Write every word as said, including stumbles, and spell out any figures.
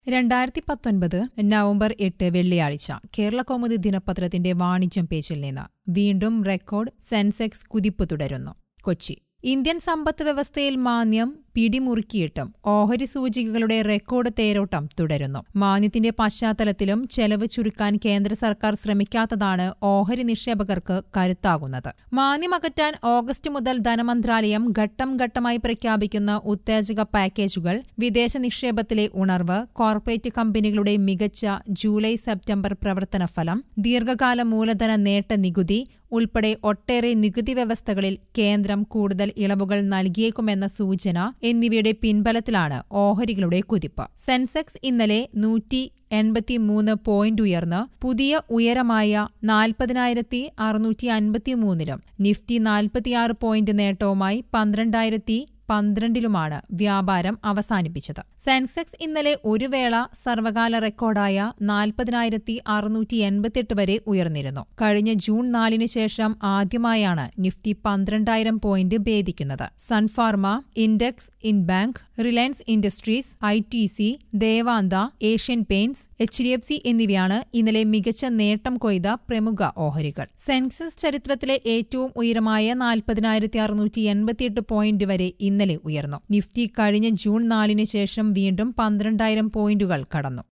രണ്ടായിരത്തി പത്തൊൻപത് നവംബർ എട്ട് വെള്ളിയാഴ്ച കേരളകൗമുദി ദിനപത്രത്തിന്റെ വാണിജ്യം പേജിൽ നിന്ന് വീണ്ടും റെക്കോർഡ് സെൻസെക്സ് കുതിപ്പ് തുടരുന്നു. കൊച്ചി ഇന്ത്യൻ സമ്പദ് വ്യവസ്ഥയിൽ മാന്ദ്യം പിടിമുറുക്കിയിട്ടും ഓഹരി സൂചികകളുടെ റെക്കോർഡ് തേരോട്ടം തുടരുന്നു. മാന്ദ്യത്തിന്റെ പശ്ചാത്തലത്തിലും ചെലവ് ചുരുക്കാൻ കേന്ദ്ര സർക്കാർ ശ്രമിക്കാത്തതാണ് ഓഹരി നിക്ഷേപകർക്ക് കരുത്താകുന്നത്. മാന്ദ്യമകറ്റാൻ ഓഗസ്റ്റ് മുതൽ ധനമന്ത്രാലയം ഘട്ടം ഘട്ടമായി പ്രഖ്യാപിക്കുന്ന ഉത്തേജക പാക്കേജുകൾ, വിദേശ നിക്ഷേപത്തിലെ ഉണർവ്, കോർപ്പറേറ്റ് കമ്പനികളുടെ മികച്ച ജൂലൈ സെപ്റ്റംബർ പ്രവർത്തന ഫലം, ദീർഘകാല മൂലധന നേട്ട നികുതി ഉൾപ്പെടെ ഒട്ടേറെ നികുതി വ്യവസ്ഥകളിൽ കേന്ദ്രം കൂടുതൽ ഇളവുകൾ നൽകിയേക്കുമെന്ന സൂചന എന്നിവയുടെ പിൻബലത്തിലാണ് ഓഹരികളുടെ കുതിപ്പ്. സെൻസെക്സ് ഇന്നലെ നൂറ്റി എൺപത്തിമൂന്ന് പോയിന്റ് ഉയർന്ന് പുതിയ ഉയരമായ നാൽപ്പതിനായിരത്തി അറുന്നൂറ്റി അൻപത്തിമൂന്നിലും നിഫ്റ്റി നാൽപ്പത്തിയാറ് പോയിന്റ് നേട്ടവുമായി പന്ത്രണ്ടായിരത്തി പന്ത്രണ്ടിലുമാണ് വ്യാപാരം അവസാനിപ്പിച്ചത്. സെൻസെക്സ് ഇന്നലെ ഒരു വേള സർവകാല റെക്കോർഡായ നാൽപ്പതിനായിരത്തി അറുന്നൂറ്റി എൺപത്തിയെട്ട് വരെ ഉയർന്നിരുന്നു. കഴിഞ്ഞ ജൂൺ നാലിന് ശേഷം ആദ്യമായാണ് നിഫ്റ്റി പന്ത്രണ്ടായിരം പോയിന്റ് ഭേദിക്കുന്നത്. Sun Pharma, IndusInd Bank, Reliance Industries, I T C, Vedanta, Asian Paints, H D F C എന്നിവയാണ് ഇന്നലെ മികച്ച നേട്ടം കൊയ്ത പ്രമുഖ ഓഹരികൾ. സെൻസെക്സ് ചരിത്രത്തിലെ ഏറ്റവും ഉയരമായ നാൽപ്പതിനായിരത്തി അറുന്നൂറ്റി എൺപത്തിയെട്ട് പോയിന്റ് വരെ ഇന്നലെ ഉയർന്നു. നിഫ്റ്റി കഴിഞ്ഞ ജൂൺ നാലിന് ശേഷം വീണ്ടും പന്ത്രണ്ടായിരം പോയിന്റുകൾ കടന്നു.